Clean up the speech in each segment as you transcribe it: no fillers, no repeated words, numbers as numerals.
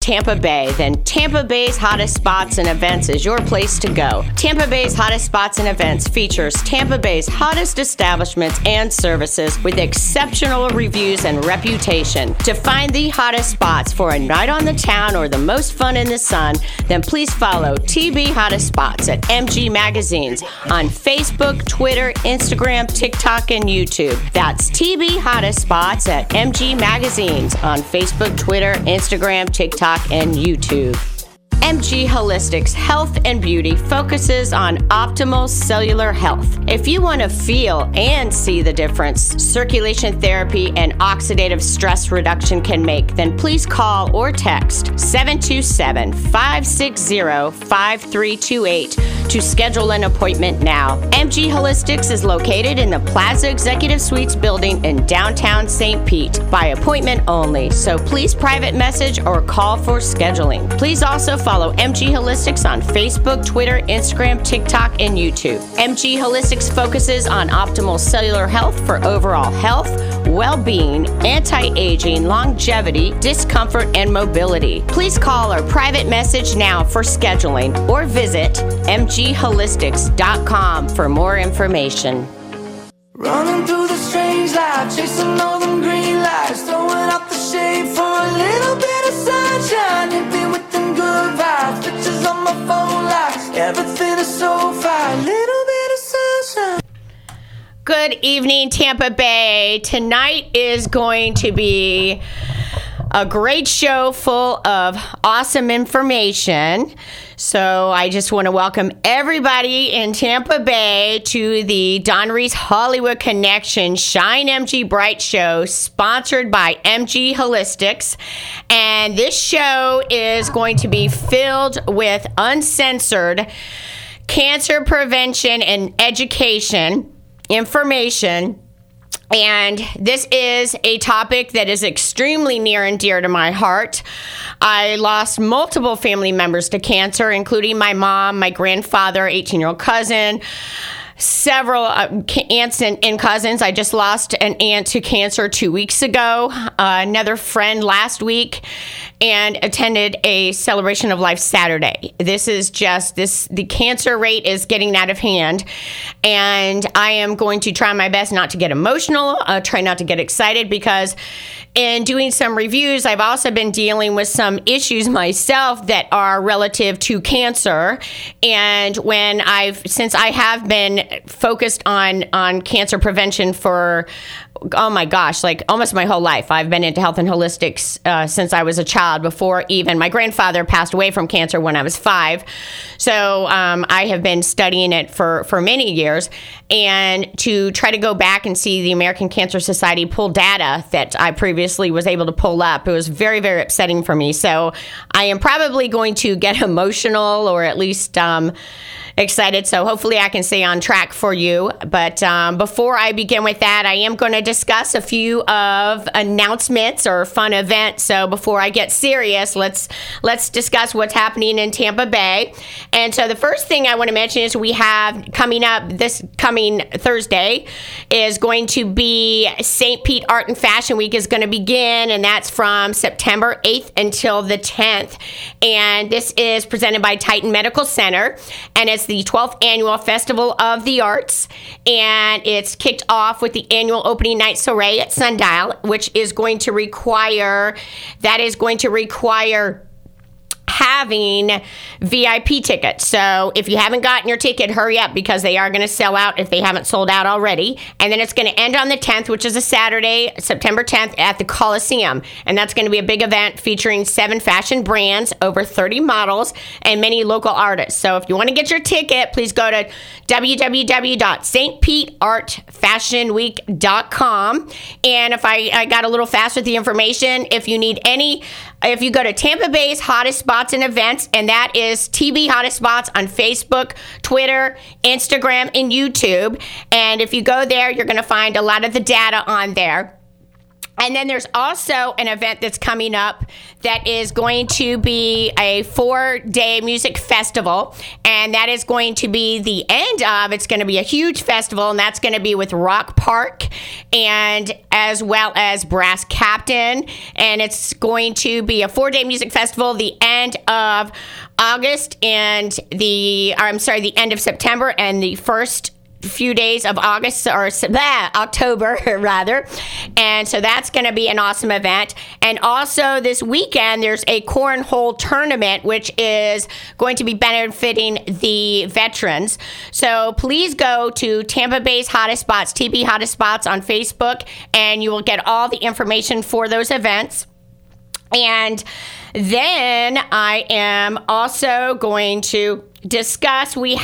Tampa Bay, then Tampa Bay's Hottest Spots and Events is your place to go. Tampa Bay's Hottest Spots and Events features Tampa Bay's hottest establishments and services with exceptional reviews and reputation. To find the hottest spots for a night on the town or the most fun in the sun, then please follow TB Hottest Spots at MG Magazines on Facebook, Twitter, Instagram, TikTok, and YouTube. That's TB Hottest Spots at MG Magazines on Facebook, Twitter, Instagram, TikTok, and YouTube. MG Holistics Health and Beauty focuses on optimal cellular health. If you want to feel and see the difference circulation therapy and oxidative stress reduction can make, then please call or text 727-560-5328 to schedule an appointment now. MG Holistics is located in the Plaza Executive Suites building in downtown St. Pete by appointment only, so please private message or call for scheduling. Please also follow MG Holistics on Facebook, Twitter, Instagram, TikTok, and YouTube. MG Holistics focuses on optimal cellular health for overall health, well-being, anti-aging, longevity, discomfort, and mobility. Please call or private message now for scheduling or visit mgholistics.com for more information. Running through the strange light, chasing all them green lights, throwing out the shade for a little bit of sunshine. Hit me with them good vibes, pictures on my phone lights, everything is so fine, little bit of sunshine. Good evening, Tampa Bay. Tonight is going to be a great show full of awesome information. So I just want to welcome everybody in Tampa Bay to the Don Reese Hollywood Connection Shine MG Bright Show, sponsored by MG Holistics. And this show is going to be filled with uncensored cancer prevention and education information. And this is a topic that is extremely near and dear to my heart. I lost multiple family members to cancer, including my mom, my grandfather, 18-year-old cousin, several aunts and cousins. I just lost an aunt to cancer 2 weeks ago, another friend last week, and attended a celebration of life Saturday. The cancer rate is getting out of hand, and I am going to try my best not to get emotional, try not to get excited, because in doing some reviews, I've also been dealing with some issues myself that are relative to cancer. And since I have been focused on cancer prevention for, oh my gosh, like almost my whole life. I've been into health and holistics since I was a child, before even my grandfather passed away from cancer when I was 5. So I have been studying it for many years. And to try to go back and see the American Cancer Society pull data that I previously was able to pull up, it was very, very upsetting for me. So I am probably going to get emotional, or at least excited. So hopefully I can stay on track for you. But before I begin with that, I am going to discuss a few of announcements or fun events. So before I get serious, let's discuss what's happening in Tampa Bay. And so the first thing I want to mention is we have coming up this coming Thursday is going to be St. Pete Art and Fashion Week is going to begin, and that's from September 8th until the 10th. And this is presented by Titan Medical Center, and it's the 12th annual Festival of the Arts, and it's kicked off with the annual opening night soiree at Sundial, which is going to require having VIP tickets. So if you haven't gotten your ticket, hurry up, because they are going to sell out if they haven't sold out already. And then it's going to end on the 10th, which is a Saturday, September 10th, at the Coliseum. And that's going to be a big event featuring 7 fashion brands, over 30 models, and many local artists. So if you want to get your ticket, please go to www.stpeteartfashionweek.com. And if I got a little fast with the information, if you go to Tampa Bay's Hottest Spots and Events, and that is TB Hottest Spots on Facebook, Twitter, Instagram, and YouTube. And if you go there, you're going to find a lot of the data on there. And then there's also an event that's coming up that is going to be a 4-day music festival. And that is going to be the end of, it's going to be a huge festival, and that's going to be with Rock Park and as well as Brass Captain. And it's going to be a 4-day music festival, the end of August and the end of September and the first few days of August or October rather. And so that's going to be an awesome event. And also this weekend there's a cornhole tournament which is going to be benefiting the veterans. So please go to Tampa Bay's Hottest Spots, TB Hottest Spots on Facebook, and you will get all the information for those events. And then I am also going to discuss, it's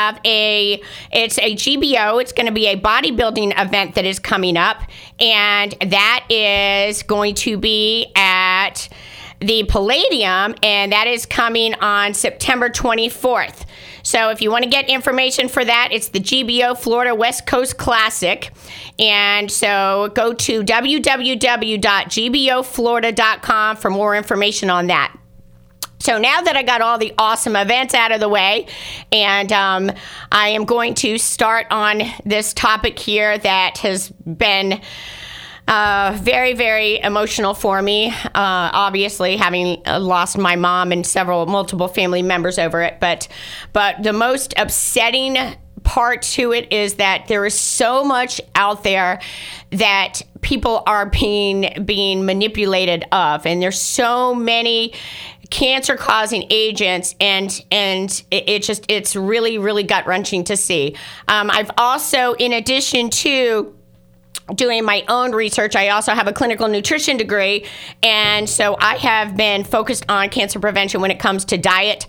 a GBO, it's going to be a bodybuilding event that is coming up, and that is going to be at the Palladium, and that is coming on September 24th. So if you want to get information for that, it's the GBO Florida West Coast Classic. And so go to www.gboflorida.com for more information on that. So now that I got all the awesome events out of the way, and I am going to start on this topic here that has been very, very emotional for me, obviously, having lost my mom and multiple family members over it. But the most upsetting part to it is that there is so much out there that people are being manipulated of, and there's so many cancer-causing agents, and it's really, really gut-wrenching to see. I've also, in addition to doing my own research, I also have a clinical nutrition degree, and so I have been focused on cancer prevention when it comes to diet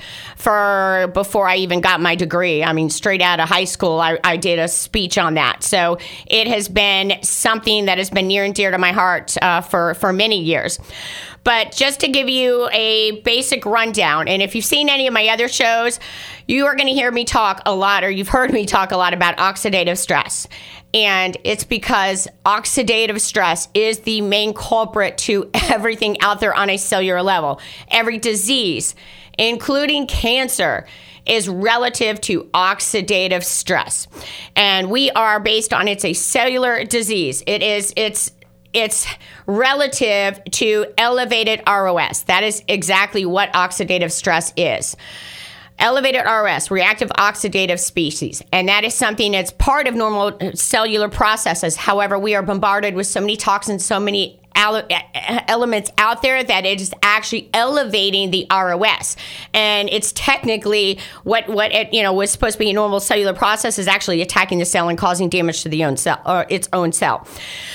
before I even got my degree. I mean, straight out of high school, I did a speech on that. So it has been something that has been near and dear to my heart for many years. But just to give you a basic rundown, and if you've seen any of my other shows, you are going to hear me talk a lot, or you've heard me talk a lot about oxidative stress. And it's because oxidative stress is the main culprit to everything out there on a cellular level. Every disease, including cancer, is relative to oxidative stress. And we are based on, it's a cellular disease. It's relative to elevated ROS. That is exactly what oxidative stress is. Elevated ROS, reactive oxidative species. And that is something that's part of normal cellular processes. However, we are bombarded with so many toxins, so many elements out there that it is actually elevating the ROS. And it's technically what it, was supposed to be a normal cellular process is actually attacking the cell and causing damage to the own cell or its own cell.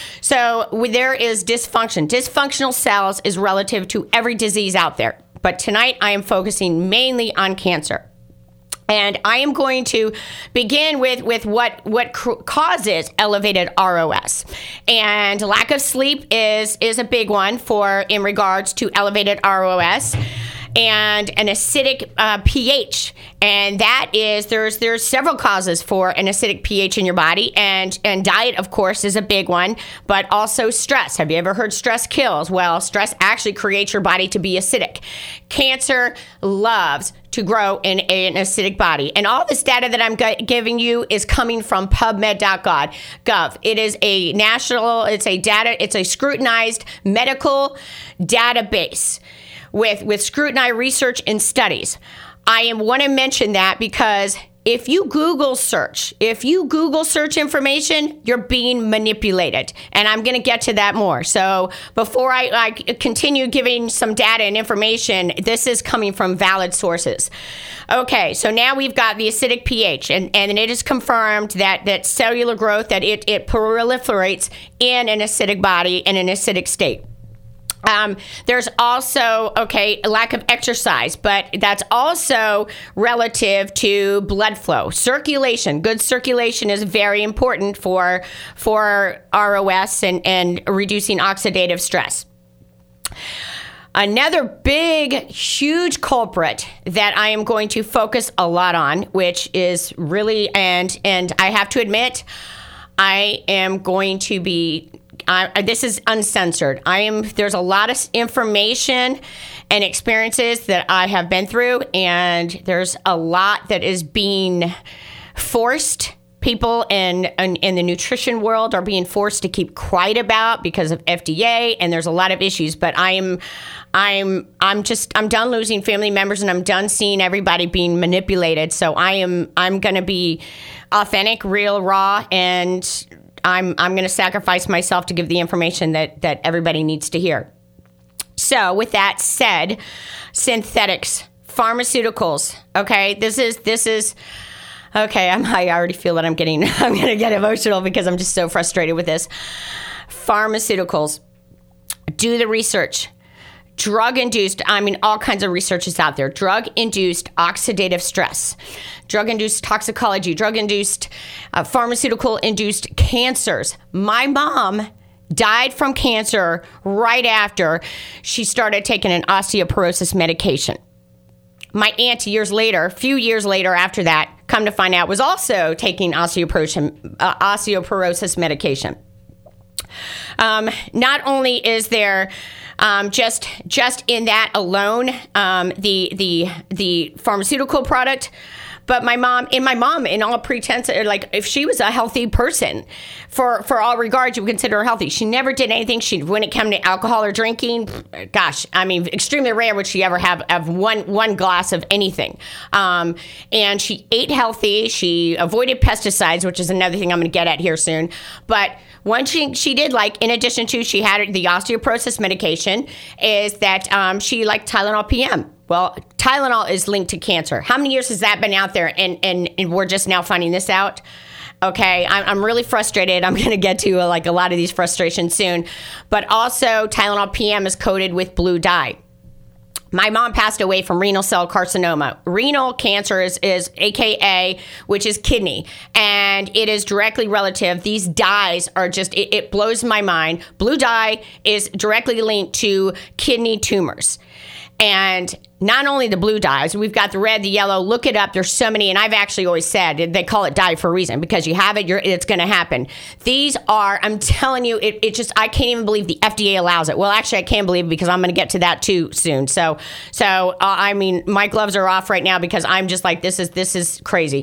So there is dysfunction. Dysfunctional cells is relative to every disease out there. But tonight I am focusing mainly on cancer. And I am going to begin with what causes elevated ROS. And lack of sleep is a big one in regards to elevated ROS. And an acidic pH, and that is there's several causes for an acidic pH in your body, and diet, of course, is a big one, but also stress. Have you ever heard stress kills? Well, stress actually creates your body to be acidic. Cancer loves to grow in an acidic body, and all this data that I'm giving you is coming from PubMed.gov. It is it's a scrutinized medical database with scrutinized research and studies. I want to mention that because if you Google search information, you're being manipulated. And I'm going to get to that more. So before I continue giving some data and information, this is coming from valid sources. Okay, so now we've got the acidic pH, and it is confirmed that cellular growth, that it proliferates in an acidic body, in an acidic state. There's also, lack of exercise, but that's also relative to blood flow. Circulation, good circulation is very important for ROS and reducing oxidative stress. Another big, huge culprit that I am going to focus a lot on, which is really, and I have to admit, I am going to be this is uncensored. There's a lot of information and experiences that I have been through, and there's a lot that is being forced. People in the nutrition world are being forced to keep quiet about because of FDA, and there's a lot of issues. But I'm done losing family members, and I'm done seeing everybody being manipulated. So I'm going to be authentic, real, raw, and I'm going to sacrifice myself to give the information that everybody needs to hear. So with that said, synthetics, pharmaceuticals. Okay, this is. Okay, I already feel that I'm going to get emotional because I'm just so frustrated with this. Pharmaceuticals. Do the research. Drug-induced, all kinds of research is out there. Drug-induced oxidative stress. Drug-induced toxicology. Drug-induced, pharmaceutical-induced cancers. My mom died from cancer right after she started taking an osteoporosis medication. My aunt, a few years later after that, come to find out, was also taking osteoporosis medication. Not only is there just in that alone the pharmaceutical product, but my mom, in all pretense, like if she was a healthy person, for all regards, you would consider her healthy. She never did anything. When it came to alcohol or drinking, extremely rare would she ever have one glass of anything. And she ate healthy. She avoided pesticides, which is another thing I'm going to get at here soon. But one thing she did, like, in addition to she had the osteoporosis medication, is that she liked Tylenol PM. Well, Tylenol is linked to cancer. How many years has that been out there, and we're just now finding this out? Okay, I'm really frustrated. I'm going to get to a lot of these frustrations soon. But also, Tylenol PM is coated with blue dye. My mom passed away from renal cell carcinoma. Renal cancer is AKA, which is kidney, and it is directly relative. These dyes are just, it blows my mind. Blue dye is directly linked to kidney tumors. And not only the blue dyes, we've got the red, the yellow. Look it up. There's so many. And I've actually always said they call it dye for a reason, because you have it, it's going to happen. These are, I'm telling you, it just, I can't even believe the FDA allows it. Well, actually, I can believe it because I'm going to get to that too soon. So my gloves are off right now because I'm just like, this is crazy.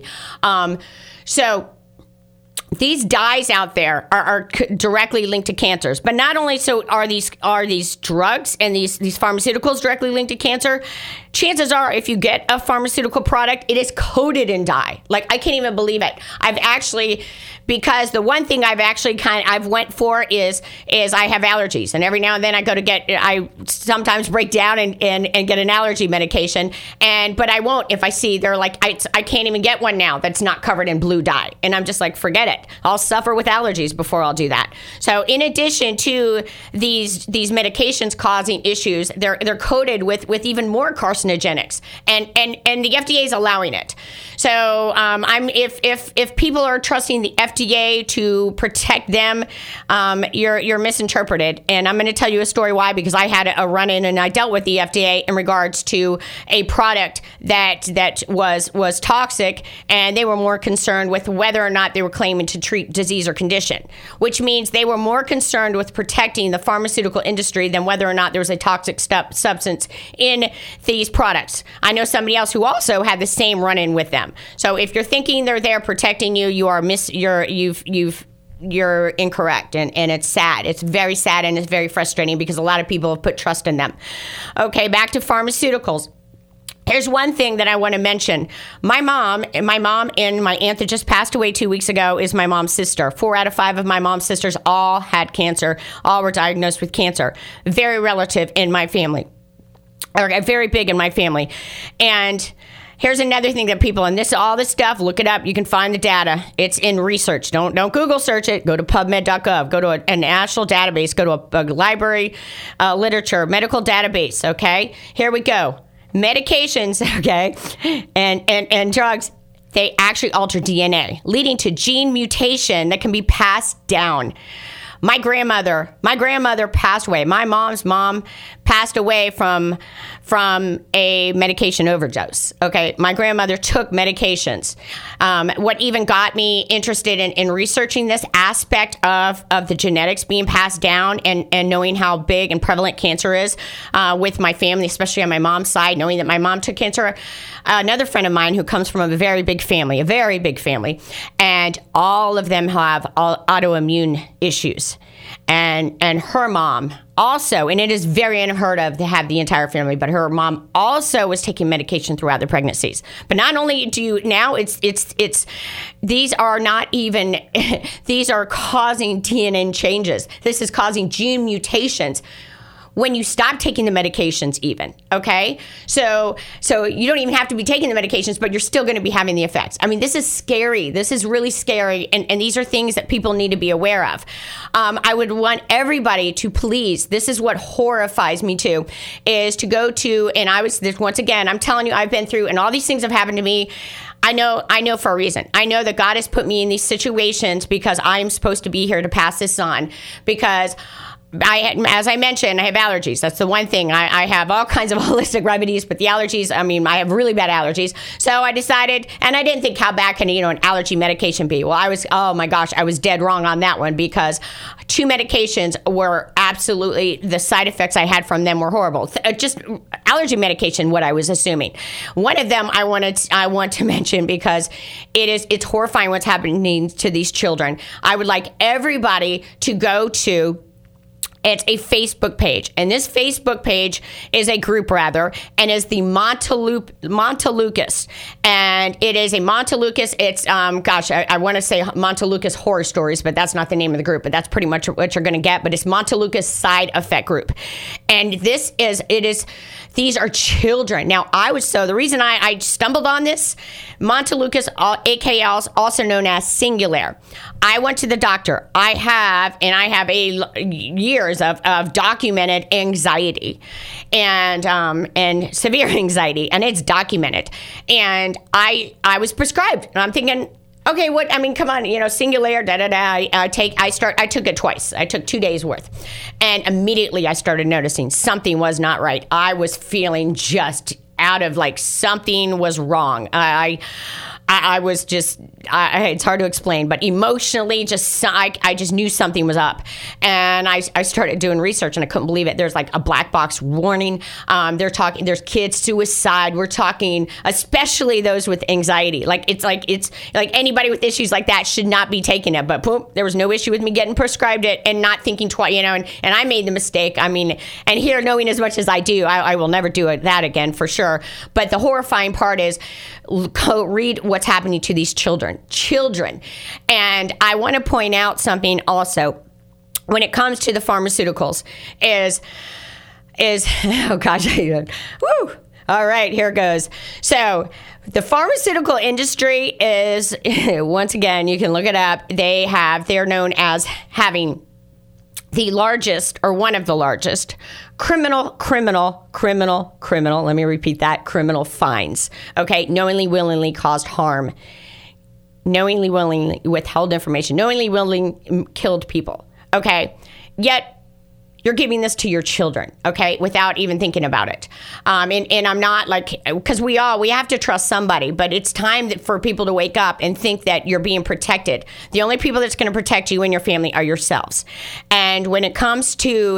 So these dyes out there are directly linked to cancers. But not only so are these drugs and these pharmaceuticals directly linked to cancer, chances are if you get a pharmaceutical product, it is coated in dye. Like, I can't even believe it. Because the one thing I've went for is I have allergies, and every now and then I sometimes break down and get an allergy medication, but I won't if I see they're like, I can't even get one now that's not covered in blue dye. And I'm just like, forget it. I'll suffer with allergies before I'll do that. So in addition to these medications causing issues, they're coated with even more carcinogenics, and the FDA is allowing it. So if people are trusting the FDA to protect them, you're misinterpreted. And I'm going to tell you a story why, because I had a run-in and I dealt with the FDA in regards to a product that was toxic, and they were more concerned with whether or not they were claiming to treat disease or condition, which means they were more concerned with protecting the pharmaceutical industry than whether or not there was a toxic substance in these products. I know somebody else who also had the same run-in with them. So if you're thinking they're there protecting you, you're incorrect, and it's sad. It's very sad, and it's very frustrating because a lot of people have put trust in them. Okay, back to pharmaceuticals. Here's one thing that I want to mention. My mom and my aunt that just passed away 2 weeks ago is my mom's sister. 4 out of 5 of my mom's sisters all had cancer. All were diagnosed with cancer. Very relative in my family, or very big in my family. And here's another thing that people, and all this stuff, look it up. You can find the data. It's in research. Don't Google search it. Go to PubMed.gov. Go to a national database. Go to a library, literature, medical database. Okay, here we go. Medications, okay, and drugs, they actually alter DNA, leading to gene mutation that can be passed down. My grandmother passed away. My mom's mom passed away from a medication overdose. Okay, my grandmother took medications. What even got me interested in researching this aspect of the genetics being passed down and knowing how big and prevalent cancer is with my family, especially on my mom's side, knowing that my mom took cancer. Another friend of mine who comes from a very big family, and all of them have autoimmune issues. And her mom also, and it is very unheard of to have the entire family, but her mom also was taking medication throughout their pregnancies. But not only do you now, it's these are not even these are causing DNA changes. This is causing gene mutations when you stop taking the medications even, okay? So you don't even have to be taking the medications, but you're still going to be having the effects. I mean, this is scary. This is really scary, and these are things that people need to be aware of. I would want everybody to please, this is what horrifies me too, is to go to, and once again, I'm telling you, I've been through, and all these things have happened to me. I know for a reason. I know that God has put me in these situations because I'm supposed to be here to pass this on, because as I mentioned, I have allergies. That's the one thing. I have all kinds of holistic remedies, but the allergies, I mean, I have really bad allergies. So I decided, and I didn't think how bad can, an allergy medication be? Well, I was dead wrong on that one, because 2 medications were absolutely, the side effects I had from them were horrible. Just allergy medication, what I was assuming. One of them I want to mention because it's horrifying what's happening to these children. I would like everybody to go to, it's a Facebook page, and this Facebook page is a group, and is the Montelucas, and it is a Montelucas. It's I want to say Montelucas Horror Stories, but that's not the name of the group. But that's pretty much what you're going to get. But it's Montelucas Side Effect Group, and these are children. Now, the reason I stumbled on this, Montelucas, AKLs, also known as Singular. I went to the doctor. I have years of documented anxiety and severe anxiety, and it's documented. And I was prescribed, and I'm thinking, okay, come on, Singular, I took it twice. I took 2 days worth. And immediately I started noticing something was not right. I was feeling just out of something was wrong. I was just, it's hard to explain, but emotionally, I just knew something was up. And I started doing research, and I couldn't believe it. There's a black box warning. There's kids suicide. We're talking, especially those with anxiety. It's like anybody with issues like that should not be taking it. But boom, there was no issue with me getting prescribed it and not thinking twice, and I made the mistake. I mean, and here, knowing as much as I do, I will never do that again for sure. But the horrifying part is, read what's happening to these children. And I want to point out something also when it comes to the pharmaceuticals is oh gosh, woo. All right, here goes. So the pharmaceutical industry is, once again, you can look it up. They're known as having the largest, or one of the largest, criminal, let me repeat that, criminal fines, okay? Knowingly, willingly caused harm, knowingly, willingly withheld information, knowingly, willingly killed people, okay? Yet, you're giving this to your children, okay, without even thinking about it. And I'm not because we have to trust somebody, but it's time for people to wake up and think that you're being protected. The only people that's going to protect you and your family are yourselves. And when it comes to,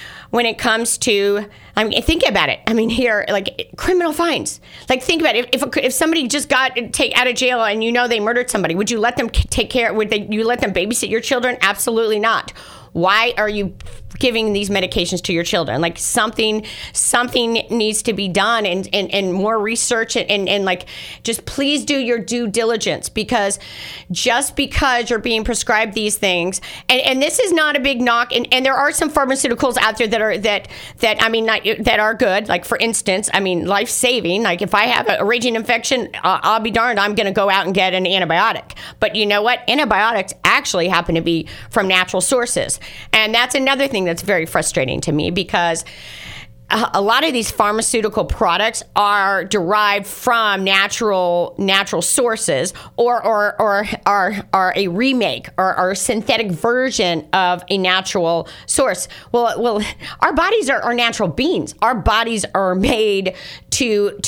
I mean, think about it. I mean, here, criminal fines. Think about it. If somebody just got out of jail and they murdered somebody, would you let them take care? You let them babysit your children? Absolutely not. Why are you giving these medications to your children? Something needs to be done, and more research, and just please do your due diligence, because just because you're being prescribed these things, and this is not a big knock, and there are some pharmaceuticals out there that are good. For instance, life saving. If I have a raging infection, I'll be darned, I'm going to go out and get an antibiotic. But you know what? Antibiotics actually happen to be from natural sources. And that's another thing that's very frustrating to me, because a lot of these pharmaceutical products are derived from natural sources, or are a remake or a synthetic version of a natural source. Well, our bodies are natural beings. Our bodies are made to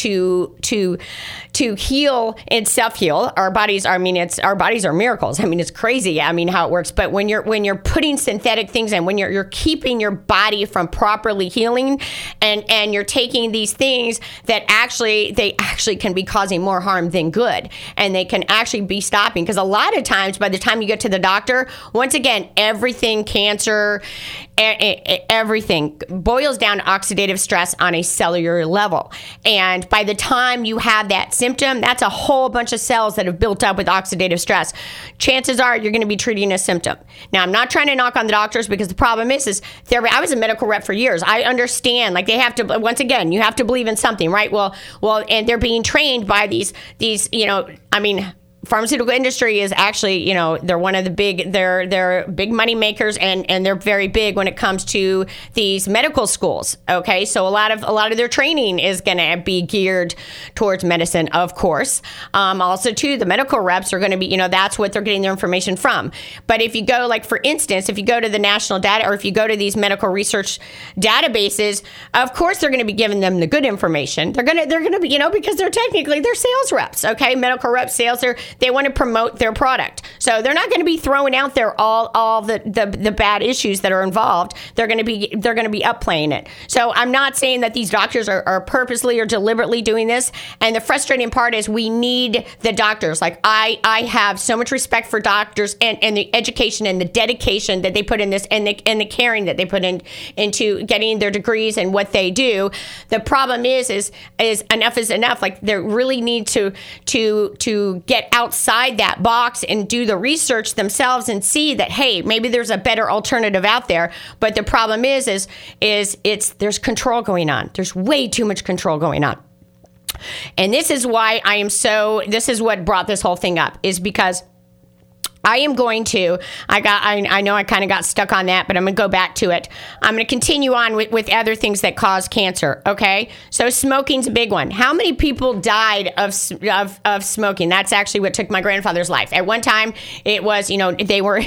heal and self-heal. Our bodies are miracles. I mean, it's crazy. I mean, how it works. But when you're putting synthetic things in, when you're keeping your body from properly healing, and you're taking these things that they actually can be causing more harm than good, and they can actually be stopping, because a lot of times by the time you get to the doctor, once again, everything, cancer, everything boils down to oxidative stress on a cellular level. And by the time you have that symptom, that's a whole bunch of cells that have built up with oxidative stress. Chances are you're going to be treating a symptom. Now, I'm not trying to knock on the doctors, because the problem is I was a medical rep for years. I understand, like, they have to, once again, you have to believe in something, right? Well, and they're being trained by these, pharmaceutical industry is actually, they're one of the they're big money makers, and they're very big when it comes to these medical schools. Okay. So a lot of their training is going to be geared towards medicine, of course. Also too, the medical reps are going to be, that's what they're getting their information from. But if you go, like, for instance, if you go to the national data, or if you go to these medical research databases, of course, they're going to be giving them the good information. They're going to be, because they're sales reps. Okay. Medical reps, sales, they want to promote their product. So they're not going to be throwing out there all the bad issues that are involved. They're going to be upplaying it. So I'm not saying that these doctors are purposely or deliberately doing this. And the frustrating part is we need the doctors. Like, I have so much respect for doctors and the education and the dedication that they put in this, and the caring that they put into getting their degrees and what they do. The problem is enough is enough. Like, they really need to get outside that box and do the research themselves and see that, hey, maybe there's a better alternative out there. But the problem is there's control going on. There's way too much control going on. And this is why this is what brought this whole thing up, is because I know I kind of got stuck on that, but I'm going to go back to it. I'm going to continue on with other things that cause cancer. Okay. So smoking's a big one. How many people died of smoking? That's actually what took my grandfather's life. At one time, it was, they were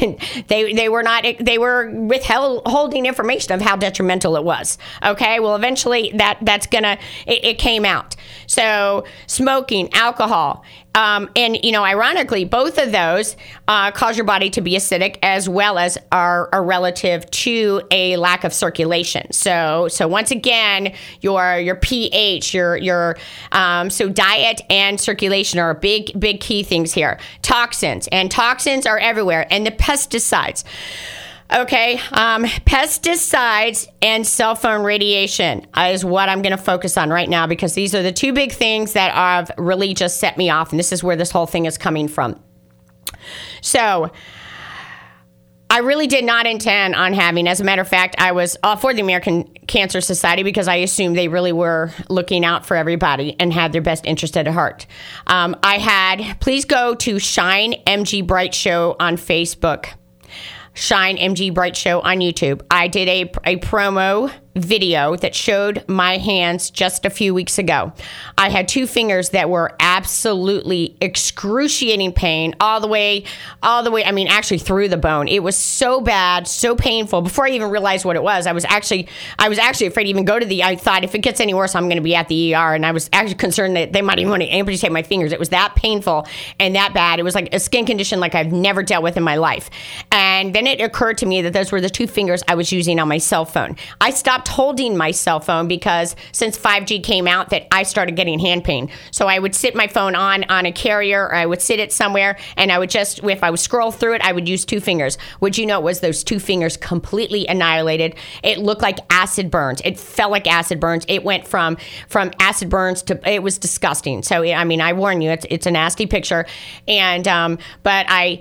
withholding information of how detrimental it was. Okay. Well, eventually it came out. So smoking, alcohol, and ironically, both of those cause your body to be acidic, as well as are relative to a lack of circulation. So once again, your pH, so diet and circulation are big key things here. Toxins are everywhere, and the pesticides. Okay, pesticides and cell phone radiation is what I'm going to focus on right now, because these are the two big things that have really just set me off, and this is where this whole thing is coming from. So I really did not intend on having, as a matter of fact, I was all for the American Cancer Society, because I assumed they really were looking out for everybody and had their best interest at heart. Please go to Shine MG Bright Show on Facebook. Shine MG Bright Show on YouTube. I did a promo video that showed my hands just a few weeks ago. I had two fingers that were absolutely excruciating pain all the way, actually through the bone. It was so bad, so painful. Before I even realized what it was, I was actually afraid to even go to I thought, if it gets any worse, I'm going to be at the ER. And I was actually concerned that they might even want to amputate my fingers. It was that painful and that bad. It was like a skin condition like I've never dealt with in my life. And then it occurred to me that those were the two fingers I was using on my cell phone. I stopped holding my cell phone because since 5G came out, that I started getting hand pain. So I would sit my phone on a carrier, or I would sit it somewhere, and I would just, if I would scroll through it, I would use two fingers. Would you know it was those two fingers completely annihilated? It looked like acid burns. It felt like acid burns. It went from acid burns to, it was disgusting. So, I mean, I warn you, it's a nasty picture. And, but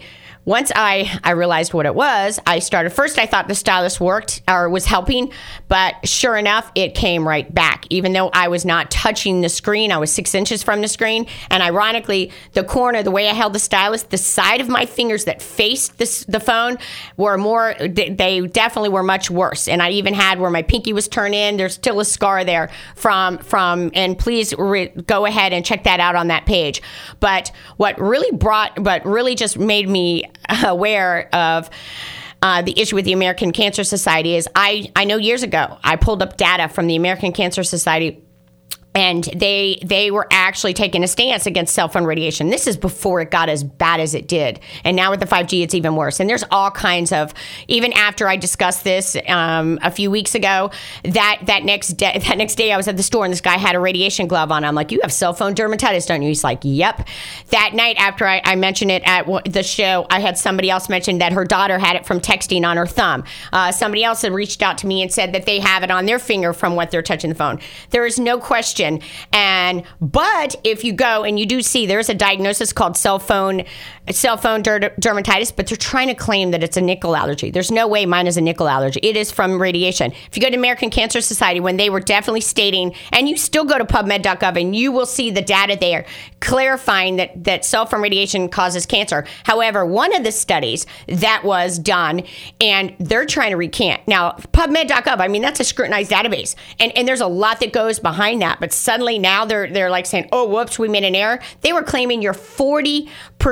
once I realized what it was, I thought the stylus worked or was helping, but sure enough, it came right back. Even though I was not touching the screen, I was 6 inches from the screen. And ironically, the way I held the stylus, the side of my fingers that faced the phone they definitely were much worse. And I even had where my pinky was turned in. There's still a scar there from and please go ahead and check that out on that page. But what really just made me aware of the issue with the American Cancer Society is I know years ago I pulled up data from the American Cancer Society, and they were actually taking a stance against cell phone radiation. This is before it got as bad as it did. And now with the 5G, it's even worse. And there's all kinds of, even after I discussed this a few weeks ago, that next day I was at the store and this guy had a radiation glove on. I'm like, you have cell phone dermatitis, don't you? He's like, yep. That night after I mentioned it at the show, I had somebody else mention that her daughter had it from texting on her thumb. Somebody else had reached out to me and said that they have it on their finger from what they're touching the phone. There is no question. But if you go and you do see there's a diagnosis called cell phone dermatitis, but they're trying to claim that it's a nickel allergy. There's no way mine is a nickel allergy. It is from radiation. If you go to American Cancer Society, when they were definitely stating, and you still go to PubMed.gov and you will see the data there clarifying that cell phone radiation causes cancer. However, one of the studies that was done, and they're trying to recant. Now, PubMed.gov, I mean, that's a scrutinized database, and there's a lot that goes behind that, but suddenly now they're like saying, oh, whoops, we made an error. They were claiming you're 40%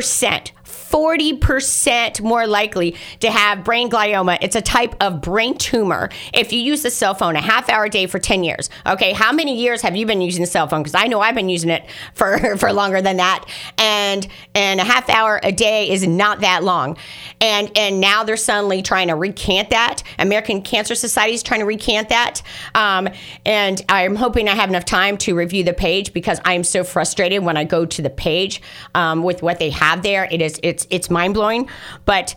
more likely to have brain glioma. It's a type of brain tumor if you use the cell phone a half hour a day for 10 years. Okay, how many years have you been using the cell phone? Because I know I've been using it for longer than that. And a half hour a day is not that long. And now they're suddenly trying to recant that. American Cancer Society is trying to recant that. And I'm hoping I have enough time to review the page because I am so frustrated when I go to the page with what they have there. It's mind blowing. But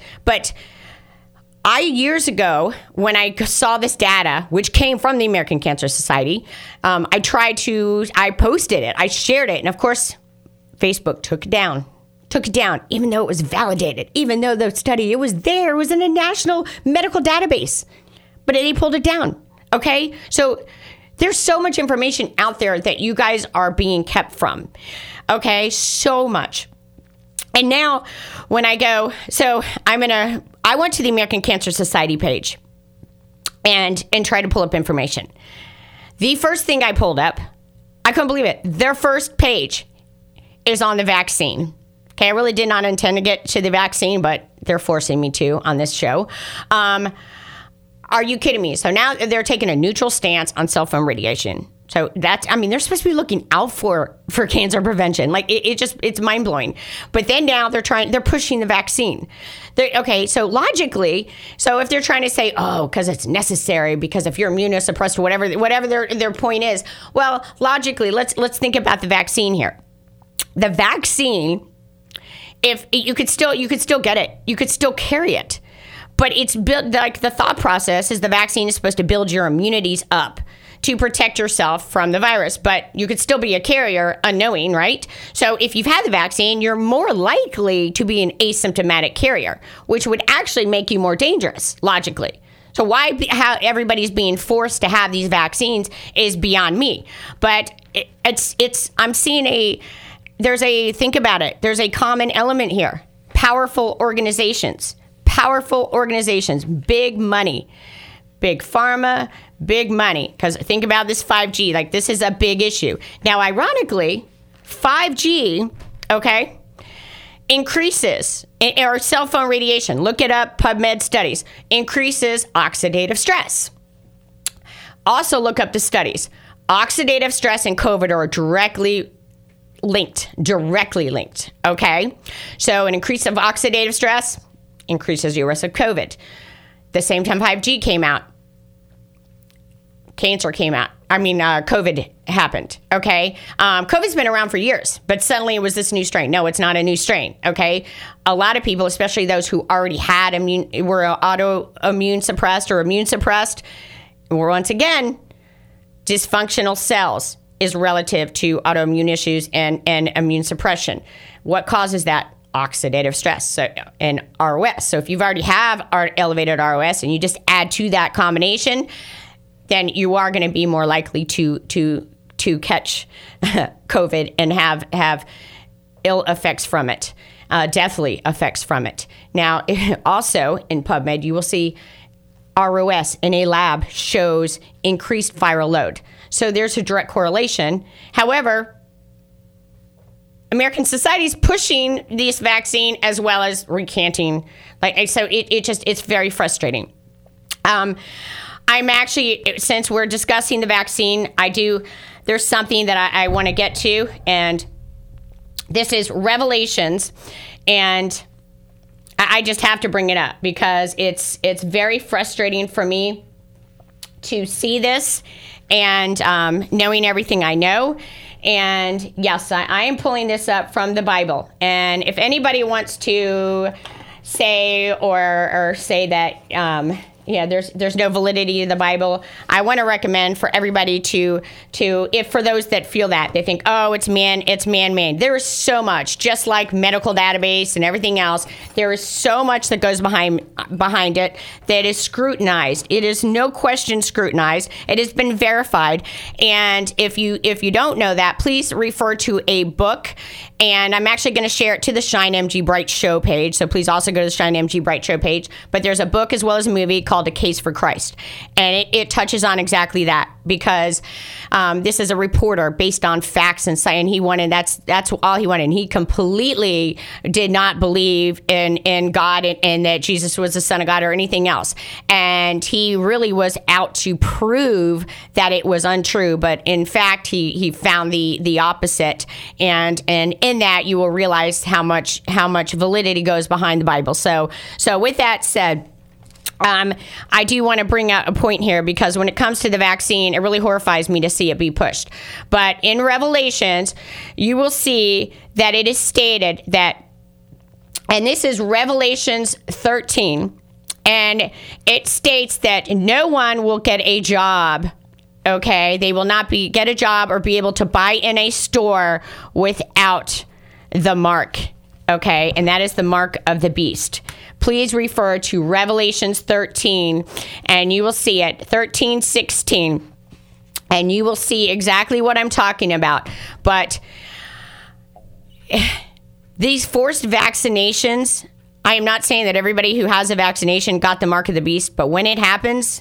years ago, when I saw this data, which came from the American Cancer Society, I posted it, I shared it, and of course, Facebook took it down, even though it was validated, even though the study, it was there, it was in a national medical database, but they pulled it down. Okay, so there's so much information out there that you guys are being kept from. Okay, so much. And now when I go, I went to the American Cancer Society page and tried to pull up information. The first thing I pulled up, I couldn't believe it. Their first page is on the vaccine. Okay, I really did not intend to get to the vaccine, but they're forcing me to on this show. Are you kidding me? So now they're taking a neutral stance on cell phone radiation. So they're supposed to be looking out for cancer prevention. Like it's mind blowing. But then now they're pushing the vaccine. Okay, so logically, if they're trying to say, oh, because it's necessary, because if you're immunosuppressed or whatever their point is, well, logically, let's think about the vaccine here. The vaccine, if you could still get it, you could still carry it. But it's built, like the thought process is the vaccine is supposed to build your immunities up to protect yourself from the virus, but you could still be a carrier unknowing, right? So if you've had the vaccine, you're more likely to be an asymptomatic carrier, which would actually make you more dangerous, logically. So how everybody's being forced to have these vaccines is beyond me. But I'm seeing think about it. There's a common element here. Powerful organizations, big money, big pharma, big money. Because think about this 5G, like this is a big issue. Now, ironically, 5G, okay, increases, or cell phone radiation, look it up, PubMed studies, increases oxidative stress. Also look up the studies. Oxidative stress and COVID are directly linked, okay? So an increase of oxidative stress increases your risk of COVID. The same time 5G came out, COVID happened, okay? COVID's been around for years, but suddenly it was this new strain. No, it's not a new strain, okay? A lot of people, especially those who already were autoimmune suppressed or immune suppressed, were once again, dysfunctional cells is relative to autoimmune issues and immune suppression. What causes that? oxidative stress and ROS. So if you've already have elevated ROS and you just add to that combination, then you are going to be more likely to catch COVID and have ill effects from it, deathly effects from it. Now, also in PubMed, you will see ROS in a lab shows increased viral load. So there's a direct correlation. However, American Society is pushing this vaccine as well as recanting. So it's very frustrating. I'm actually, since we're discussing the vaccine, there's something that I want to get to, and this is Revelations, and I just have to bring it up because it's very frustrating for me to see this and knowing everything I know. And yes, I am pulling this up from the Bible. And if anybody wants to say or say that there's no validity to the Bible, I want to recommend for everybody to if for those that feel that they think, oh, it's man-made. There is so much, just like medical database and everything else. There is so much that goes behind it that is scrutinized. It is no question scrutinized. It has been verified. And if you don't know that, please refer to a book. And I'm actually going to share it to the Shine MG Bright Show page. So please also go to the Shine MG Bright Show page. But there's a book as well as a movie called A Case for Christ. And it touches on exactly that, because this is a reporter based on facts and science. And that's all he wanted. And he completely did not believe in God and that Jesus was the Son of God or anything else. And he really was out to prove that it was untrue. But in fact, he found the opposite. And in that, you will realize how much validity goes behind the Bible. So with that said, I do want to bring out a point here, because when it comes to the vaccine, it really horrifies me to see it be pushed. But in Revelations, you will see that it is stated that, and this is Revelations 13, and it states that no one will get a job. Okay, they will not get a job or be able to buy in a store without the mark. Okay, and that is the mark of the beast. Please refer to Revelations 13, and you will see it, 13:16, and you will see exactly what I'm talking about. But these forced vaccinations, I am not saying that everybody who has a vaccination got the mark of the beast, but when it happens,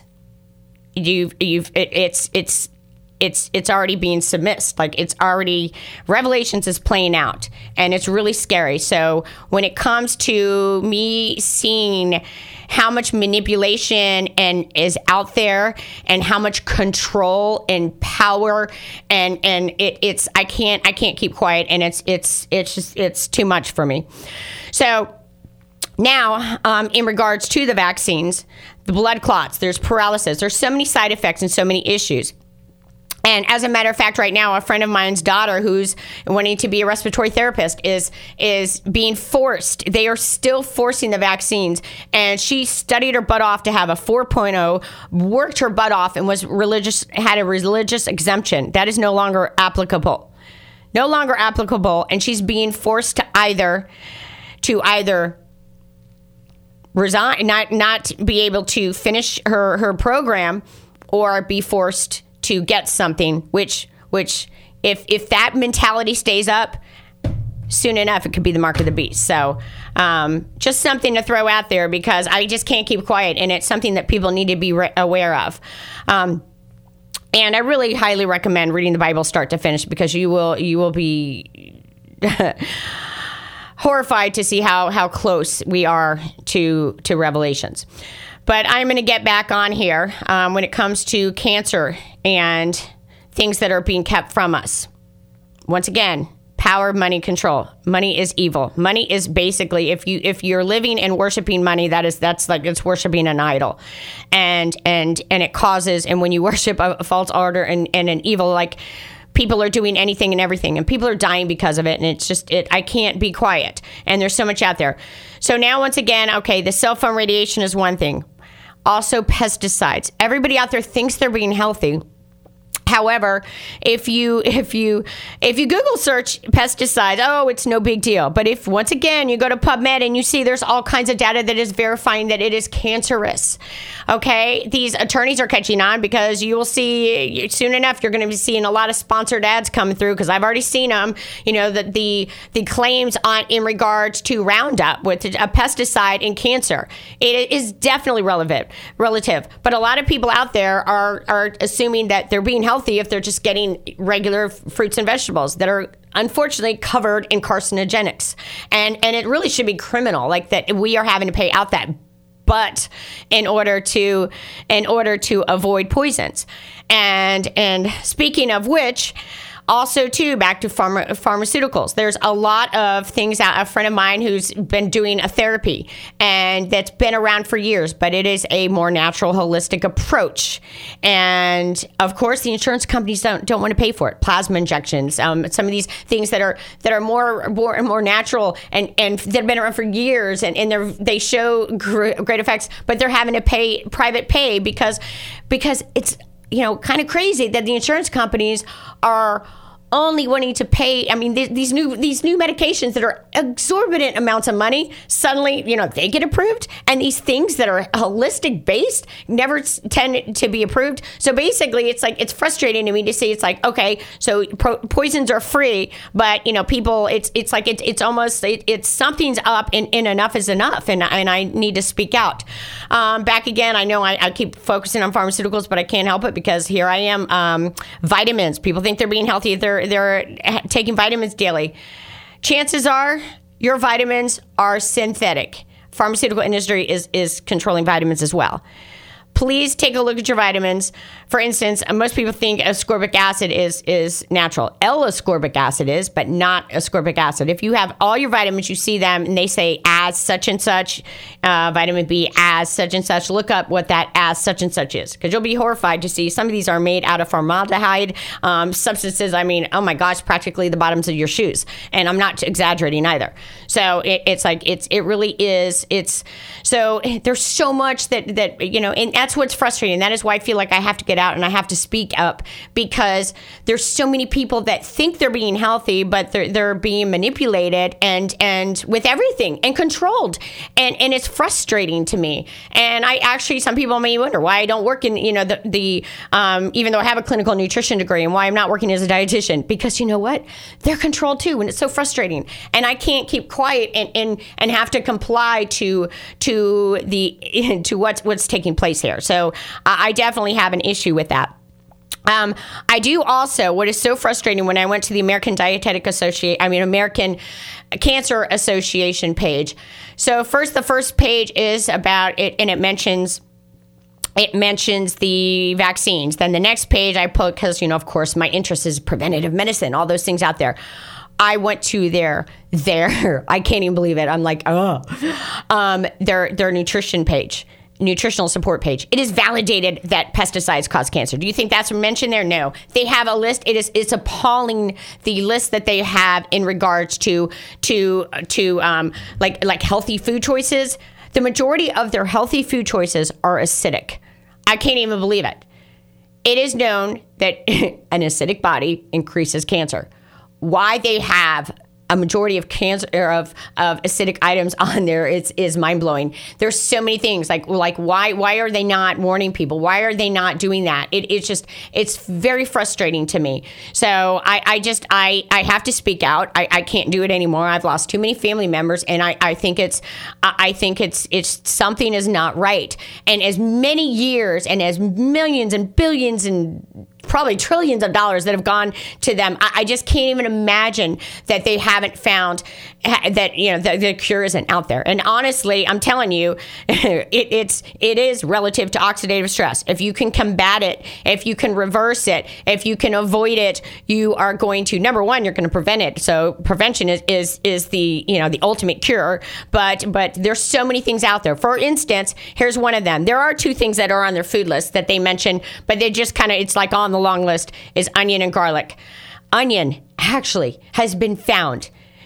it's already being submissed. Like, it's already, Revelations is playing out, and it's really scary. So when it comes to me seeing how much manipulation is out there, and how much control and power, and it's I can't keep quiet, and it's too much for me. So now, in regards to the vaccines, the blood clots, there's paralysis, there's so many side effects and so many issues. And as a matter of fact, right now, a friend of mine's daughter, who's wanting to be a respiratory therapist, is being forced. They are still forcing the vaccines. And she studied her butt off to have a 4.0, worked her butt off, and had a religious exemption. That is no longer applicable. No longer applicable. And she's being forced to either resign, not be able to finish her program, or be forced to get something, which if that mentality stays up, soon enough, it could be the mark of the beast. So just something to throw out there, because I just can't keep quiet, and it's something that people need to be aware of. And I really highly recommend reading the Bible start to finish, because you will be horrified to see how close we are to Revelations. But I'm going to get back on here when it comes to cancer and things that are being kept from us. Once again, power, money, control. Money is evil. Money is basically, if you're living and worshiping money, that's like it's worshiping an idol, and it causes. And when you worship a false order and an evil, like, people are doing anything and everything, and people are dying because of it. And it's just, I can't be quiet. And there's so much out there. So now, once again, okay, the cell phone radiation is one thing. Also, pesticides. Everybody out there thinks they're being healthy. However, if you Google search pesticides, oh, it's no big deal. But if once again you go to PubMed and you see there's all kinds of data that is verifying that it is cancerous, okay, these attorneys are catching on, because you will see soon enough you're going to be seeing a lot of sponsored ads coming through, because I've already seen them. You know, the claims on in regards to Roundup with a pesticide in cancer. It is definitely relative, but a lot of people out there are assuming that they're being healthy if they're just getting regular fruits and vegetables that are unfortunately covered in carcinogenics. And it really should be criminal, like that we are having to pay out that butt in order to avoid poisons. And speaking of which, also, too, back to pharmaceuticals. There's a lot of things out. A friend of mine who's been doing a therapy, and that's been around for years, but it is a more natural, holistic approach. And of course, the insurance companies don't want to pay for it. Plasma injections, some of these things that are more natural and that have been around for years, and they show great effects, but they're having to pay private pay because it's, you know, kind of crazy that the insurance companies are only wanting to pay. I mean, these new medications that are exorbitant amounts of money, suddenly, you know, they get approved, and these things that are holistic based never tend to be approved. So basically, it's like, it's frustrating to me to see. It's like, okay, so poisons are free, but you know, people, it's like it's almost something's up, and enough is enough, and I need to speak out. Back again, I know I keep focusing on pharmaceuticals, but I can't help it, because here I am. Vitamins. People think they're being healthy. They're taking vitamins daily. Chances are your vitamins are synthetic. Pharmaceutical industry is controlling vitamins as well. Please take a look at your vitamins. For instance, most people think ascorbic acid is natural. L-ascorbic acid is, but not ascorbic acid. If you have all your vitamins, you see them, and they say as such and such, vitamin B as such and such. Look up what that as such and such is, because you'll be horrified to see some of these are made out of formaldehyde substances. I mean, oh my gosh, practically the bottoms of your shoes. And I'm not exaggerating either. So it really is. So there's so much that you know, and that's what's frustrating. That is why I feel like I have to get out and I have to speak up, because there's so many people that think they're being healthy, but they're being manipulated and with everything and controlled, and it's frustrating to me. And I actually, some people may wonder why I don't work in, you know, the even though I have a clinical nutrition degree, and why I'm not working as a dietitian, because you know what, they're controlled too, and it's so frustrating, and I can't keep quiet and have to comply to what's taking place here. So I definitely have an issue with that. I do also, what is so frustrating, when I went to the American American Cancer Association page. So the first page is about it, and it mentions the vaccines. Then the next page I put, because, you know, of course, my interest is preventative medicine, all those things out there. I went to their I can't even believe it. I'm like, their nutrition page. Nutritional support page. It is validated that pesticides cause cancer. Do you think that's mentioned there? No. They have a list. It's appalling, the list that they have in regards to like healthy food choices. The majority of their healthy food choices are acidic. I can't even believe it. It is known that an acidic body increases cancer. Why they have a majority of cancer of acidic items on there is mind blowing. There's so many things like why are they not warning people? Why are they not doing that? It's very frustrating to me. So I have to speak out. I can't do it anymore. I've lost too many family members, and I think it's something is not right. And as many years and as millions and billions and probably trillions of dollars that have gone to them, I just can't even imagine that they haven't found that, you know, the cure isn't out there. And honestly, I'm telling you, it is relative to oxidative stress. If you can combat it, if you can reverse it, if you can avoid it, you are going to, number one, you're going to prevent it. So prevention is the, you know, the ultimate cure. But there's so many things out there. For instance, here's one of them. There are two things that are on their food list that they mention, but they just kind of, it's like on the long list, is onion and garlic. Onion actually has been found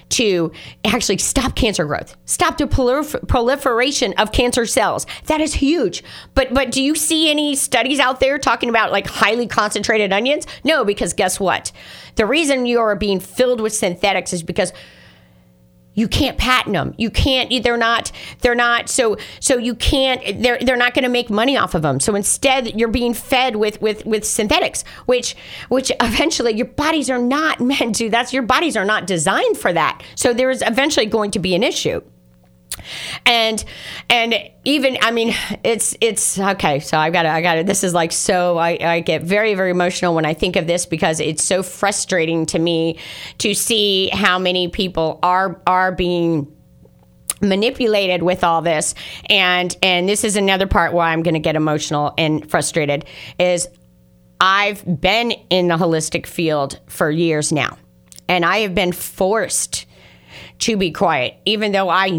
to actually stop cancer growth, stop the proliferation of cancer cells. That is huge. But do you see any studies out there talking about like highly concentrated onions? No, because guess what? The reason you are being filled with synthetics is because you can't patent them. You can't, they're not, so you can't, they're not going to make money off of them. So instead you're being fed with synthetics, which eventually your bodies are not meant to, your bodies are not designed for that. So there's eventually going to be an issue. And even, I mean, it's okay. So I got this is like, so I get very, very emotional when I think of this, because it's so frustrating to me to see how many people are being manipulated with all this. And this is another part where I'm going to get emotional and frustrated is I've been in the holistic field for years now, and I have been forced to be quiet, even though I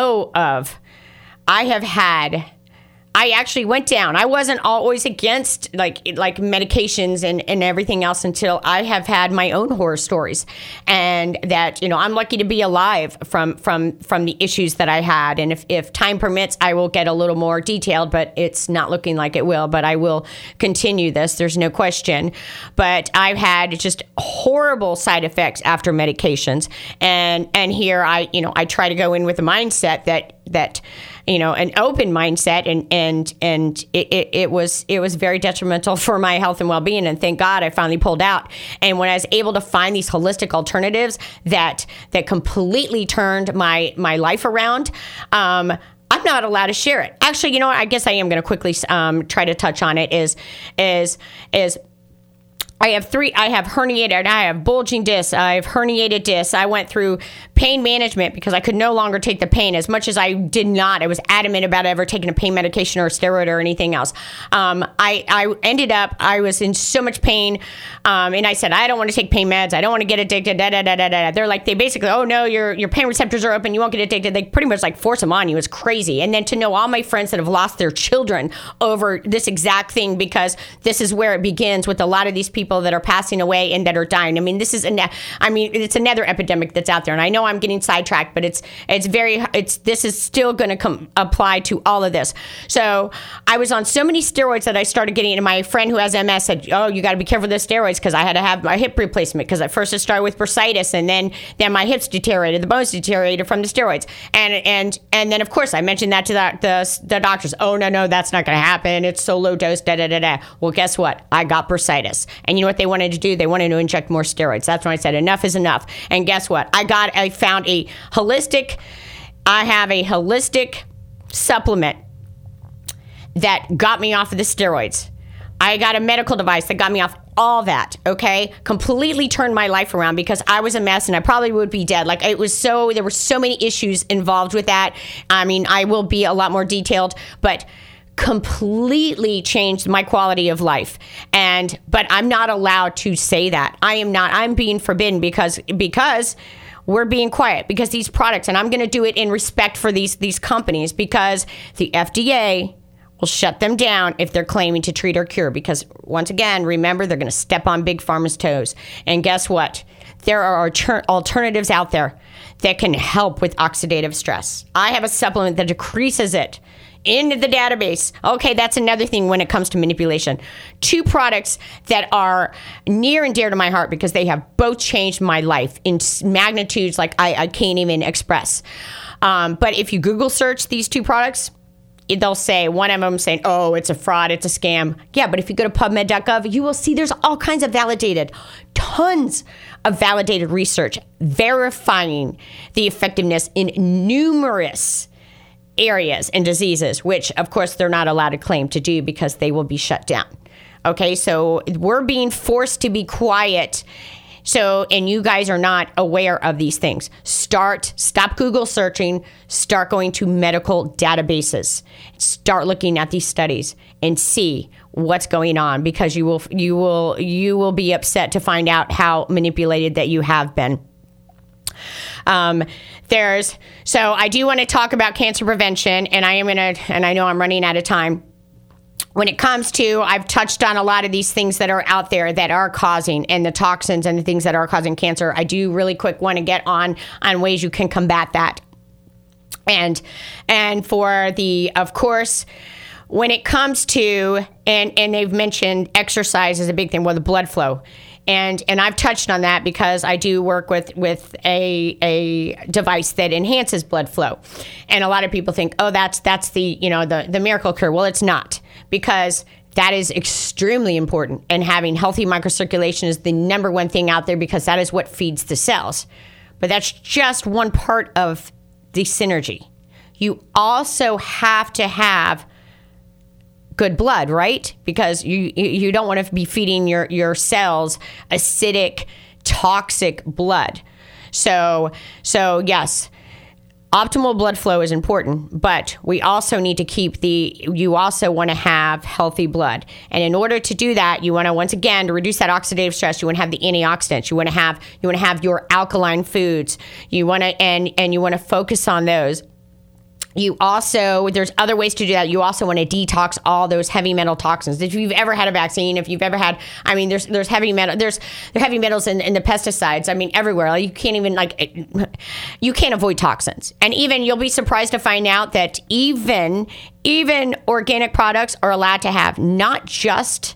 actually went down. I wasn't always against like medications and everything else until I have had my own horror stories, and that, I'm lucky to be alive from the issues that I had. And if time permits, I will get a little more detailed, but it's not looking like it will, but I will continue this. There's no question. But I've had just horrible side effects after medications. And here I try to go in with a mindset that an open mindset, and it was very detrimental for my health and well-being. And thank God I finally pulled out. And when I was able to find these holistic alternatives that completely turned my life around, I'm not allowed to share it. Actually, I guess I am going to quickly try to touch on it. Is I have herniated, I have bulging discs, I have herniated discs. I went through pain management because I could no longer take the pain, as much as I was adamant about ever taking a pain medication or a steroid or anything else. I ended up, I was in so much pain, and I said, I don't want to take pain meds, I don't want to get addicted, They're like, they basically, oh no, your pain receptors are open, you won't get addicted. They pretty much like force them on you. It's crazy. And then to know all my friends that have lost their children over this exact thing, because this is where it begins with a lot of these people that are passing away and that are dying. I mean, it's another epidemic that's out there. And I know I'm getting sidetracked, but this is still going to apply to all of this. So I was on so many steroids that I started getting, and my friend who has MS said, oh, you got to be careful with the steroids, because I had to have my hip replacement, because at first it started with bursitis, and then my hips deteriorated, the bones deteriorated from the steroids. And then of course I mentioned that to the doctors. Oh, no, that's not going to happen. It's so low dose, Well, guess what? I got bursitis. And you know what they wanted to do? They wanted to inject more steroids. That's when I said enough is enough. And guess what? I have a holistic supplement that got me off of the steroids. I got a medical device that got me off all that, okay? Completely turned my life around, because I was a mess and I probably would be dead. Like, there were so many issues involved with that. I mean, I will be a lot more detailed, but completely changed my quality of life. But I'm not allowed to say that. I'm being forbidden because we're being quiet, because these products, and I'm going to do it in respect for these companies, because the FDA will shut them down if they're claiming to treat or cure, because once again, remember, they're going to step on Big Pharma's toes. And guess what? There are alternatives out there that can help with oxidative stress. I have a supplement that decreases it into the database. Okay, that's another thing when it comes to manipulation. 2 products that are near and dear to my heart, because they have both changed my life in magnitudes like I can't even express. But if you Google search these 2 products, they'll say, one of them saying, oh, it's a fraud, it's a scam. Yeah, but if you go to PubMed.gov, you will see there's all kinds of tons of validated research verifying the effectiveness in numerous areas and diseases, which of course they're not allowed to claim to do because they will be shut down. Okay, so we're being forced to be quiet. So, and you guys are not aware of these things. Stop Google searching, start going to medical databases, start looking at these studies and see what's going on, because you will be upset to find out how manipulated that you have been. So I do want to talk about cancer prevention, and I know I'm running out of time. when it comes to, I've touched on a lot of these things that are out there that are causing, and the toxins and the things that are causing cancer. I do really quick want to get on ways you can combat that. And for the, of course, when it comes to, and they've mentioned exercise is a big thing, well, the blood flow. And I've touched on that because I do work with a device that enhances blood flow. And a lot of people think, oh, that's the, the miracle cure. Well, it's not, because that is extremely important. And having healthy microcirculation is the number one thing out there, because that is what feeds the cells. But that's just one part of the synergy. You also have to have good blood, right? Because you don't want to be feeding your cells acidic, toxic blood. So yes, optimal blood flow is important, but we also need to you also want to have healthy blood. And in order to do that, you want to, once again, to reduce that oxidative stress, you want to have the antioxidants. You want to have your alkaline foods. You want to, and you want to focus on those. You also, there's other ways to do that. You also want to detox all those heavy metal toxins. If you've ever had a vaccine, if you've ever had, there's heavy metal, there's heavy metals in the pesticides. Everywhere. Like, you can't even you can't avoid toxins. And even, you'll be surprised to find out that even organic products are allowed to have not just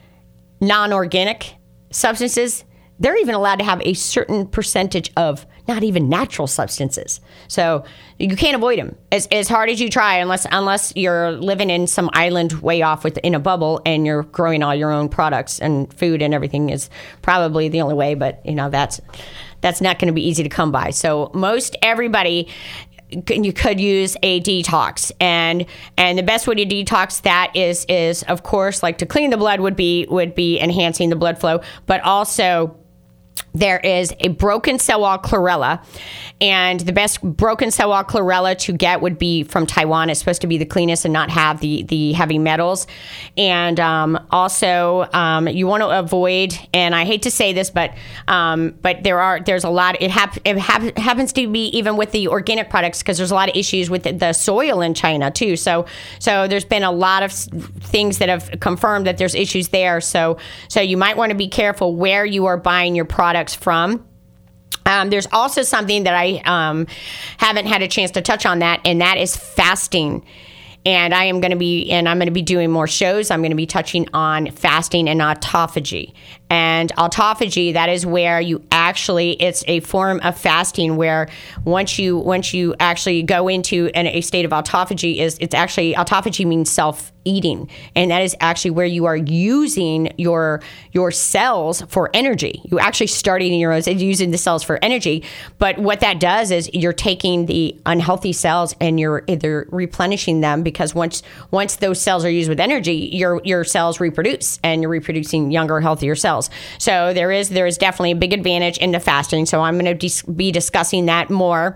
non-organic substances. They're even allowed to have a certain percentage of not even natural substances. So you can't avoid them as hard as you try, unless you're living in some island way off in a bubble and you're growing all your own products, and food and everything is probably the only way. But that's not going to be easy to come by. So most everybody, you could use a detox, and the best way to detox that is of course, like, to clean the blood would be enhancing the blood flow, but also there is a broken cell wall chlorella, and the best broken cell wall chlorella to get would be from Taiwan. It's supposed to be the cleanest and not have the heavy metals. And also you want to avoid, and I hate to say this, but there's a lot. It happens to be even with the organic products, because there's a lot of issues with the soil in China too. So there's been a lot of things that have confirmed that there's issues there. So you might want to be careful where you are buying your products from. There's also something that I haven't had a chance to touch on that, and that is fasting. And I'm going to be doing more shows. I'm going to be touching on fasting and autophagy. And autophagy, that is where it's a form of fasting where once you actually go into a state of autophagy, autophagy means self-eating. And that is actually where you are using your cells for energy. You actually start eating using the cells for energy. But what that does is you're taking the unhealthy cells and you're either replenishing them, because once those cells are used with energy, your cells reproduce, and you're reproducing younger, healthier cells. So there is definitely a big advantage into fasting. So I'm going to be discussing that more.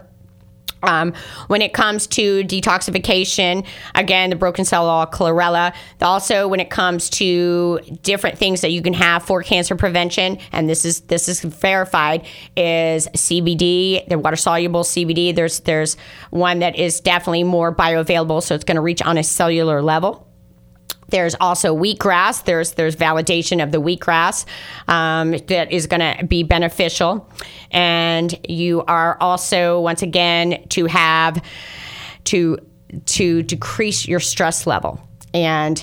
When it comes to detoxification, again, the broken cell wall chlorella. Also, when it comes to different things that you can have for cancer prevention, and this is verified, is CBD, the water soluble CBD. There's one that is definitely more bioavailable, so it's going to reach on a cellular level. There's also wheatgrass. There's validation of the wheatgrass that is going to be beneficial. And you are also, once again, to decrease your stress level. And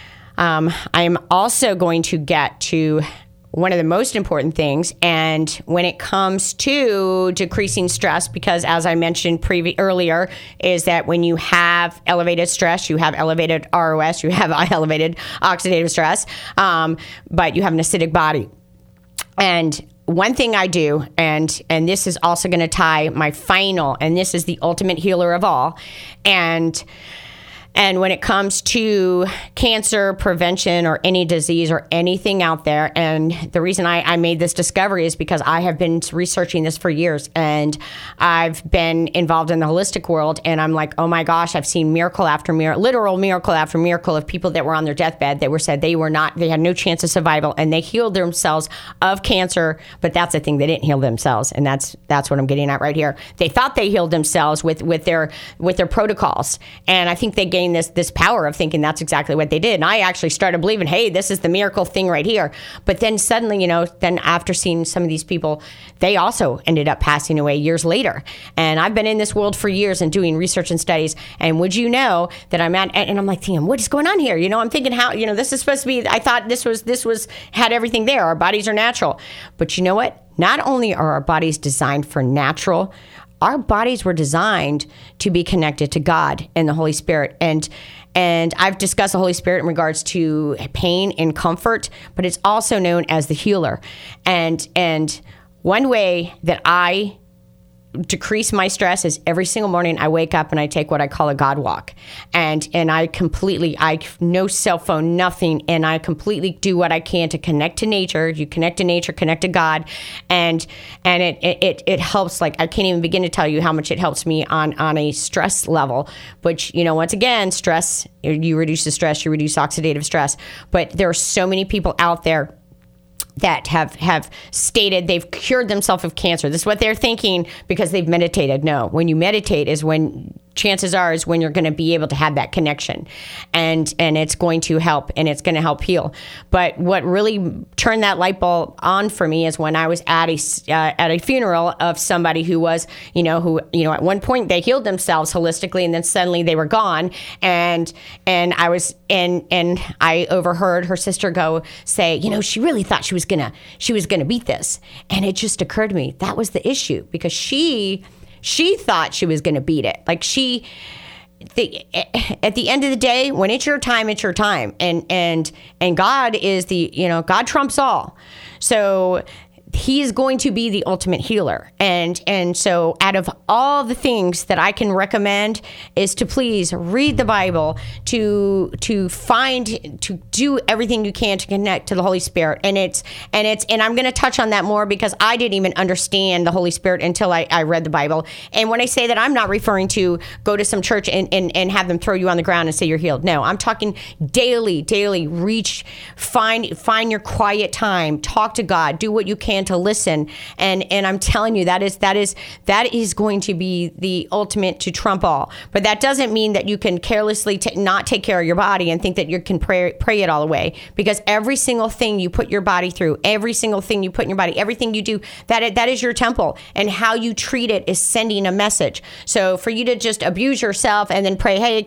I'm also going to get to one of the most important things, and when it comes to decreasing stress, because as I mentioned earlier, is that when you have elevated stress, you have elevated ROS, you have elevated oxidative stress, but you have an acidic body. And one thing I do, and this is also going to tie my final, and this is the ultimate healer of all, and when it comes to cancer prevention or any disease or anything out there, and the reason I made this discovery is because I have been researching this for years, and I've been involved in the holistic world, and I'm like, oh my gosh, I've seen miracle after miracle, literal miracle after miracle of people that were on their deathbed that were said they had no chance of survival, and they healed themselves of cancer. But that's the thing, they didn't heal themselves, and that's what I'm getting at right here. They thought they healed themselves with their protocols, and I think they gained gained this power of thinking that's exactly what they did. And I actually started believing, hey, this is the miracle thing right here. But then suddenly, then after seeing some of these people, they also ended up passing away years later. And I've been in this world for years and doing research and studies. And would you know that I'm I'm like, damn, what is going on here? I'm thinking how, this is supposed to be, I thought this was had everything there. Our bodies are natural. But you know what? Not only are our bodies designed for natural, our bodies were designed to be connected to God and the Holy Spirit. And I've discussed the Holy Spirit in regards to pain and comfort, but it's also known as the healer. And one way that I decrease my stress is every single morning I wake up and I take what I call a God walk. And I no cell phone, nothing. And I completely do what I can to connect to nature. You connect to nature, connect to God. And it helps. Like, I can't even begin to tell you how much it helps me on a stress level. But, once again, stress, you reduce the stress, you reduce oxidative stress. But there are so many people out there that have stated they've cured themselves of cancer. This is what they're thinking because they've meditated. No, when you meditate is when you're going to be able to have that connection, and it's going to help, and it's going to help heal. But what really turned that light bulb on for me is when I was at a funeral of somebody who was, at one point they healed themselves holistically, and then suddenly they were gone. And I was and I overheard her sister say, she really thought she was gonna beat this, and it just occurred to me that was the issue, because she thought she was going to beat it. Like at the end of the day, when it's your time, it's your time. And God is God trumps all. So He is going to be the ultimate healer. And so out of all the things that I can recommend is to please read the Bible, to do everything you can to connect to the Holy Spirit. And I'm going to touch on that more because I didn't even understand the Holy Spirit until I read the Bible. And when I say that, I'm not referring to go to some church and have them throw you on the ground and say you're healed. No, I'm talking daily find your quiet time, talk to God, do what you can to listen, and I'm telling you that is going to be the ultimate to trump all. But that doesn't mean that you can carelessly not take care of your body and think that you can pray it all away, because every single thing you put your body through, every single thing you put in your body, everything you do, that is your temple, and how you treat it is sending a message. So for you to just abuse yourself and then pray, hey,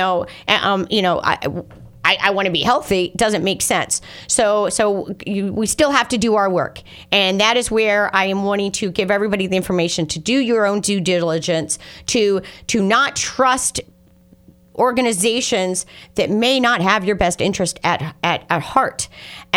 I want to be healthy, doesn't make sense. So we still have to do our work. And that is where I am wanting to give everybody the information to do your own due diligence, to not trust organizations that may not have your best interest at heart.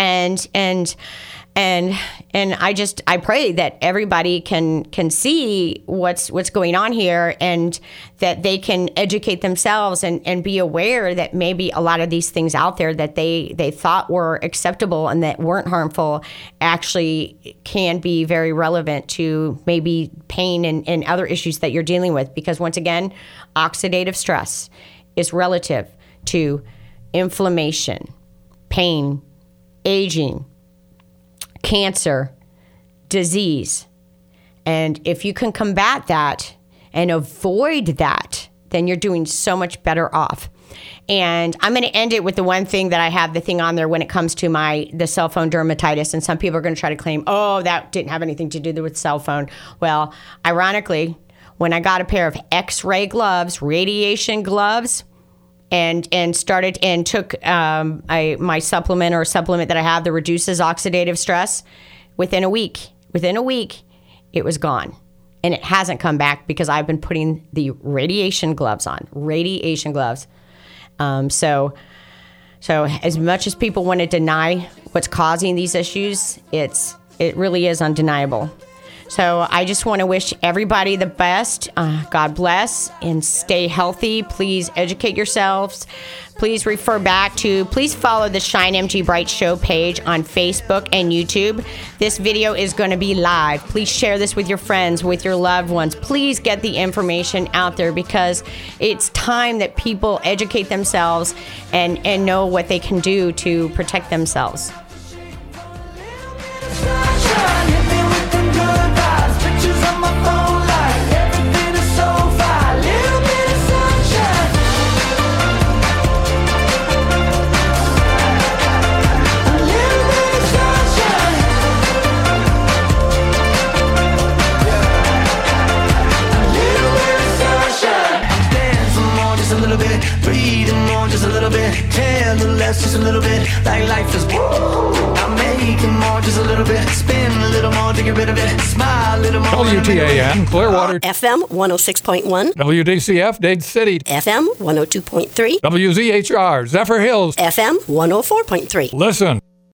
And I pray that everybody can see what's going on here, and that they can educate themselves and be aware that maybe a lot of these things out there that they thought were acceptable and that weren't harmful actually can be very relevant to maybe pain and other issues that you're dealing with. Because once again, oxidative stress is relative to inflammation, pain, aging, cancer, disease. And if you can combat that and avoid that, then you're doing so much better off. And I'm going to end it with the one thing that I have the thing on there when it comes to the cell phone dermatitis. And some people are going to try to claim, oh, that didn't have anything to do with cell phone. Well, ironically, when I got a pair of X-ray gloves, radiation gloves, and started and took my supplement that I have that reduces oxidative stress, within a week, it was gone. And it hasn't come back because I've been putting the radiation gloves on. So as much as people want to deny what's causing these issues, it really is undeniable. So I just want to wish everybody the best. God bless, and stay healthy. Please educate yourselves. Please please follow the Shine MG Bright Show page on Facebook and YouTube. This video is going to be live. Please share this with your friends, with your loved ones. Please get the information out there, because it's time that people educate themselves and know what they can do to protect themselves. less, just a little bit, like life is woo. I'm making more, just a little bit, spin a little more to get rid of it, smile a little more. WTAN, Clearwater. FM 106.1. WDCF, Dade City. FM 102.3. WZHR, Zephyr Hills. FM 104.3. Listen.